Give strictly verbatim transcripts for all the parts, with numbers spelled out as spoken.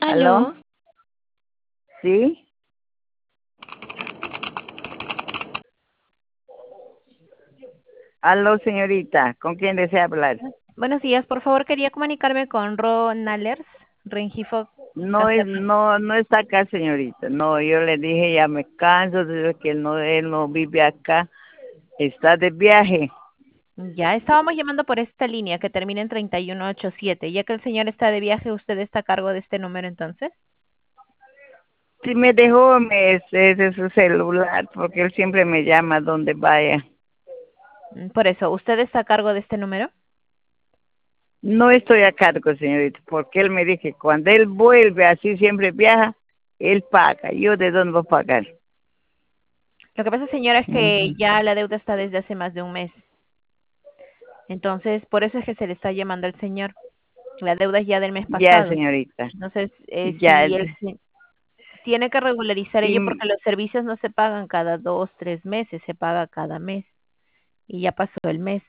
¿Aló? Aló, ¿Sí? Aló, señorita, ¿con quién desea hablar? buenos días. Por favor, quería comunicarme con Ron Nallers, Rengifo No es, Castellano. no, no está acá, señorita. No, yo le dije, ya me canso de que él no, él no vive acá, está de viaje. Ya estábamos llamando por esta línea que termina en treinta y uno ochenta y siete. Ya que el señor está de viaje, ¿usted está a cargo de este número entonces? Si me dejó me, ese de su celular, porque él siempre me llama donde vaya. Mm, Por eso, ¿usted está a cargo de este número? No estoy a cargo, señorita, porque él me dice que cuando él vuelve, así siempre viaja, él paga. ¿Yo de dónde voy a pagar? Lo que pasa, señora, es que Ujú. ya la deuda está desde hace más de un mes. Entonces, por eso es que se le está llamando al señor. La deuda es ya del mes Ya, pasado. señorita, Entonces, eh, ya, si él se- tiene que regularizar ello sí, porque los servicios no se pagan cada dos, tres meses, se paga cada mes. Y ya pasó el mes.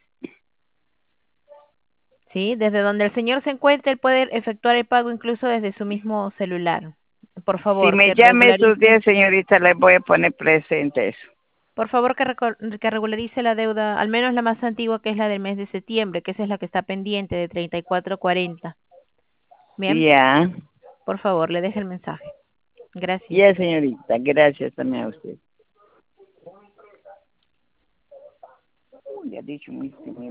¿Sí? Desde donde el señor se encuentre, él puede efectuar el pago incluso desde su mismo celular. Por si favor, me que llame estos regularice, días, señorita, le voy a poner presente eso. por favor que, reco- que regularice la deuda, al menos la más antigua, que es la del mes de septiembre, que esa es la que está pendiente de treinta y cuatro cuarenta. Bien, Ya, por favor, le deje el mensaje. Gracias. ya, señorita, gracias también a usted. Uy, le ha dicho muy